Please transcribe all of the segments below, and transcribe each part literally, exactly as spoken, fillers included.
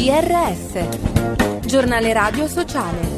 G R S, giornale radio sociale.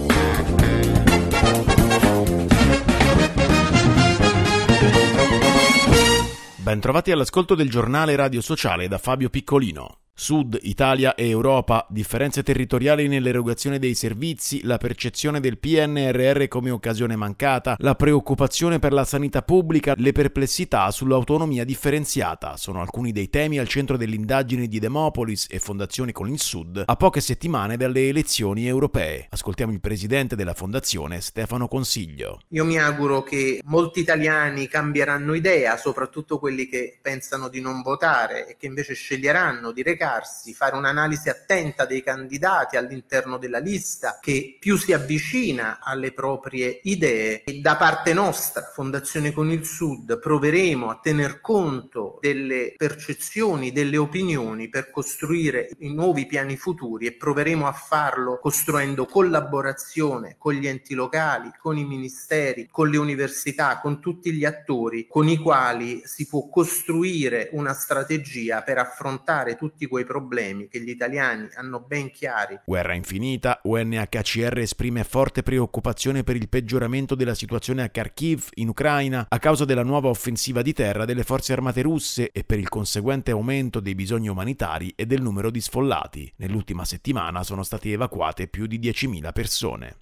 Bentrovati all'ascolto del giornale radio sociale da Fabio Piccolino. Sud, Italia e Europa, differenze territoriali nell'erogazione dei servizi, la percezione del P N R R come occasione mancata, la preoccupazione per la sanità pubblica, le perplessità sull'autonomia differenziata sono alcuni dei temi al centro dell'indagine di Demopolis e Fondazione con il Sud a poche settimane dalle elezioni europee. Ascoltiamo il presidente della fondazione, Stefano Consiglio. Io mi auguro che molti italiani cambieranno idea, soprattutto quelli che pensano di non votare e che invece sceglieranno di recarsi, fare un'analisi attenta dei candidati all'interno della lista che più si avvicina alle proprie idee. E da parte nostra, Fondazione con il Sud, proveremo a tener conto delle percezioni, delle opinioni per costruire i nuovi piani futuri e proveremo a farlo costruendo collaborazione con gli enti locali, con i ministeri, con le università, con tutti gli attori con i quali si può costruire una strategia per affrontare tutti quei problemi che gli italiani hanno ben chiari. Guerra infinita, U N H C R esprime forte preoccupazione per il peggioramento della situazione a Kharkiv, in Ucraina, a causa della nuova offensiva di terra delle forze armate russe e per il conseguente aumento dei bisogni umanitari e del numero di sfollati. Nell'ultima settimana sono state evacuate più di diecimila persone.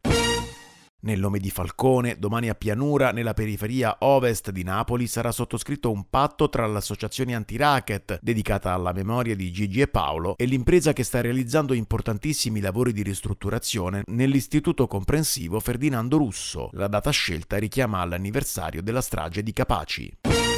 Nel nome di Falcone, domani a Pianura, nella periferia ovest di Napoli, sarà sottoscritto un patto tra l'associazione anti-racket, dedicata alla memoria di Gigi e Paolo, e l'impresa che sta realizzando importantissimi lavori di ristrutturazione nell'Istituto Comprensivo Ferdinando Russo. La data scelta richiama all'anniversario della strage di Capaci.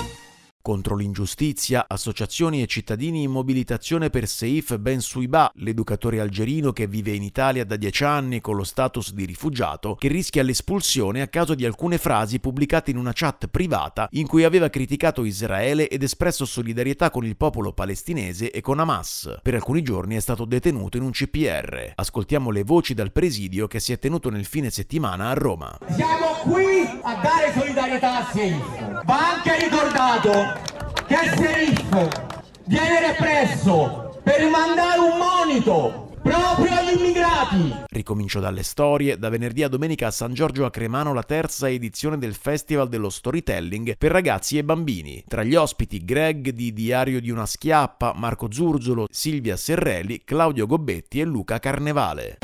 Contro l'ingiustizia, associazioni e cittadini in mobilitazione per Seif Ben Souiba, l'educatore algerino che vive in Italia da dieci anni con lo status di rifugiato, che rischia l'espulsione a causa di alcune frasi pubblicate in una chat privata in cui aveva criticato Israele ed espresso solidarietà con il popolo palestinese e con Hamas. Per alcuni giorni è stato detenuto in un C P R. Ascoltiamo le voci dal presidio che si è tenuto nel fine settimana a Roma. Siamo qui a dare solidarietà a Seif. Va anche ricordato che Seif viene represso per mandare un monito proprio agli immigrati. Ricomincio dalle storie. Da venerdì a domenica a San Giorgio a Cremano la terza edizione del Festival dello Storytelling per ragazzi e bambini. Tra gli ospiti Greg di Diario di una Schiappa, Marco Zurzolo, Silvia Serrelli, Claudio Gobbetti e Luca Carnevale.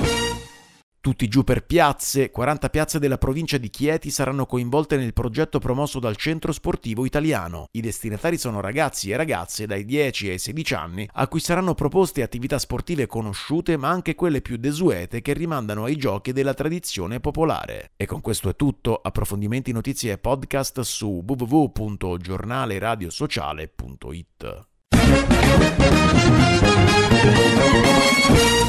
Tutti giù per piazze, quaranta piazze della provincia di Chieti saranno coinvolte nel progetto promosso dal Centro Sportivo Italiano. I destinatari sono ragazzi e ragazze dai dieci ai sedici anni a cui saranno proposte attività sportive conosciute ma anche quelle più desuete che rimandano ai giochi della tradizione popolare. E con questo è tutto. Approfondimenti, notizie e podcast su w w w punto giornale radio sociale punto it.